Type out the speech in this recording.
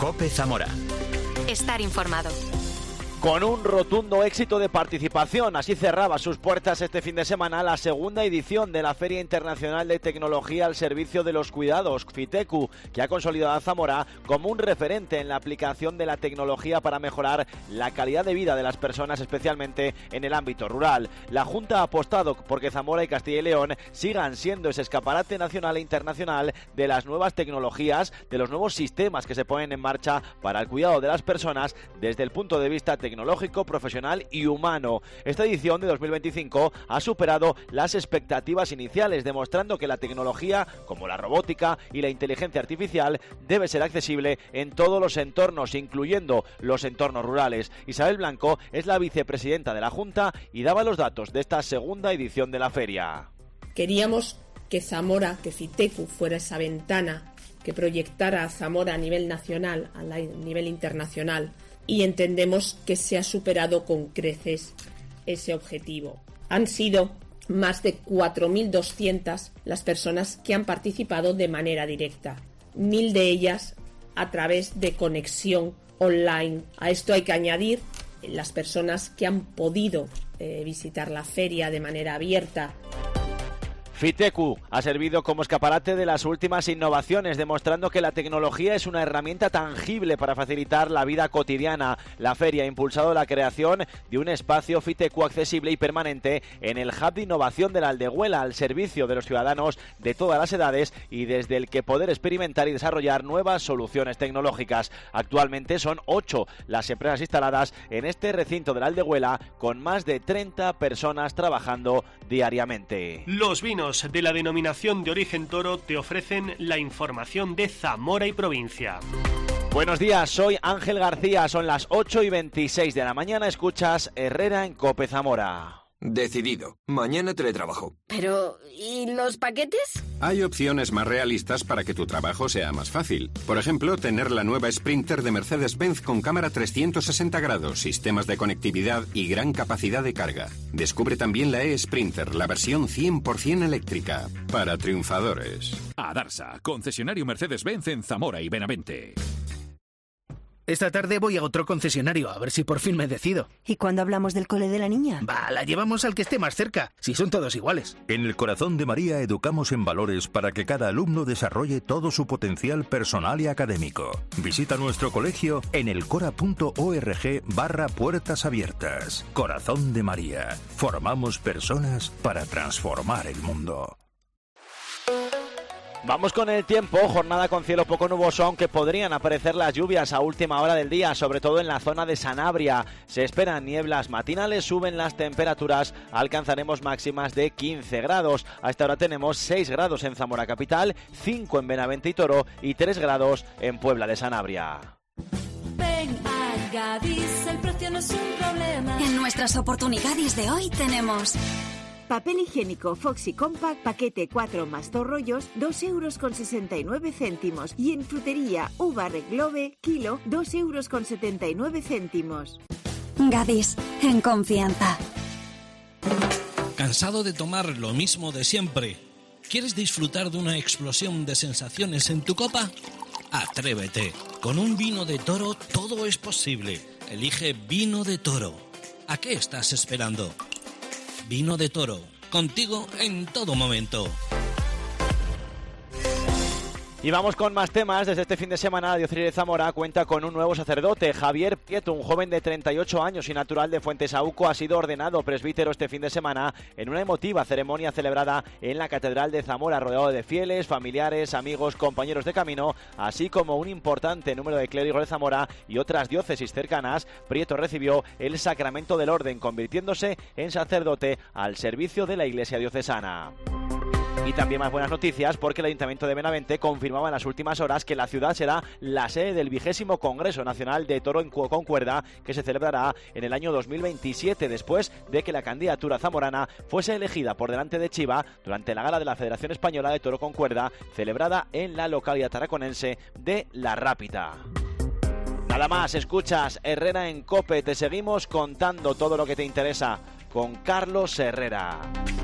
COPE Zamora. Estar informado. Con un rotundo éxito de participación, así cerraba sus puertas este fin de semana la segunda edición de la Feria Internacional de Tecnología al Servicio de los Cuidados, FITECU, que ha consolidado a Zamora como un referente en la aplicación de la tecnología para mejorar la calidad de vida de las personas, especialmente en el ámbito rural. La Junta ha apostado porque Zamora y Castilla y León sigan siendo ese escaparate nacional e internacional de las nuevas tecnologías, de los nuevos sistemas que se ponen en marcha para el cuidado de las personas desde el punto de vista tecnológico, profesional y humano. Esta edición de 2025 ha superado las expectativas iniciales, demostrando que la tecnología, como la robótica y la inteligencia artificial, debe ser accesible en todos los entornos, incluyendo los entornos rurales. Isabel Blanco es la vicepresidenta de la Junta y daba los datos de esta segunda edición de la feria. Queríamos que Zamora, que FITECU fuera esa ventana que proyectara a Zamora a nivel nacional, a nivel internacional, y entendemos que se ha superado con creces ese objetivo. Han sido más de 4.200 las personas que han participado de manera directa, 1.000 de ellas a través de conexión online. A esto hay que añadir las personas que han podido visitar la feria de manera abierta. FITECU ha servido como escaparate de las últimas innovaciones, demostrando que la tecnología es una herramienta tangible para facilitar la vida cotidiana. La feria ha impulsado la creación de un espacio FITECU accesible y permanente en el Hub de Innovación de la Aldehuela, al servicio de los ciudadanos de todas las edades y desde el que poder experimentar y desarrollar nuevas soluciones tecnológicas. Actualmente son 8 las empresas instaladas en este recinto de la Aldehuela, con más de 30 personas trabajando diariamente. Los vinos de la denominación de origen Toro te ofrecen la información de Zamora y provincia. Buenos días, soy Ángel García, son las 8:26 de la mañana, escuchas Herrera en COPE Zamora. Decidido. Mañana teletrabajo. Pero, ¿y los paquetes? Hay opciones más realistas para que tu trabajo sea más fácil. Por ejemplo, tener la nueva Sprinter de Mercedes-Benz con cámara 360 grados, sistemas de conectividad y gran capacidad de carga. Descubre también la e-Sprinter, la versión 100% eléctrica. Para triunfadores. Adarsa, concesionario Mercedes-Benz en Zamora y Benavente. Esta tarde voy a otro concesionario, a ver si por fin me decido. ¿Y cuándo hablamos del cole de la niña? La llevamos al que esté más cerca, si son todos iguales. En el Corazón de María educamos en valores para que cada alumno desarrolle todo su potencial personal y académico. Visita nuestro colegio en elcora.org/puertas abiertas. Corazón de María. Formamos personas para transformar el mundo. Vamos con el tiempo, jornada con cielo poco nuboso, aunque podrían aparecer las lluvias a última hora del día, sobre todo en la zona de Sanabria. Se esperan nieblas matinales, suben las temperaturas, alcanzaremos máximas de 15 grados. A esta hora tenemos 6 grados en Zamora capital, 5 en Benavente y Toro y 3 grados en Puebla de Sanabria. Ven a Gadis, el precio no es un problema. En nuestras oportunidades de hoy tenemos... Papel higiénico Foxy Compact, paquete 4 más 2 rollos, 2,69 €. Y en frutería, uva Reglobe, kilo, 2,79 €. Gadis, en confianza. ¿Cansado de tomar lo mismo de siempre? ¿Quieres disfrutar de una explosión de sensaciones en tu copa? Atrévete. Con un vino de Toro todo es posible. Elige Vino de Toro. ¿A qué estás esperando? Vino de Toro, contigo en todo momento. Y vamos con más temas. Desde este fin de semana la diócesis de Zamora cuenta con un nuevo sacerdote. Javier Prieto, un joven de 38 años y natural de Fuentesauco, ha sido ordenado presbítero este fin de semana en una emotiva ceremonia celebrada en la Catedral de Zamora, rodeado de fieles, familiares, amigos, compañeros de camino, así como un importante número de clérigos de Zamora y otras diócesis cercanas. Prieto recibió el sacramento del orden, convirtiéndose en sacerdote al servicio de la Iglesia diocesana. Y también más buenas noticias, porque el Ayuntamiento de Benavente confirmaba en las últimas horas que la ciudad será la sede del 20º Congreso Nacional de Toro con Cuerda, que se celebrará en el año 2027, después de que la candidatura zamorana fuese elegida por delante de Chiva durante la gala de la Federación Española de Toro con Cuerda, celebrada en la localidad tarraconense de La Rápita. Nada más, escuchas Herrera en COPE, te seguimos contando todo lo que te interesa con Carlos Herrera.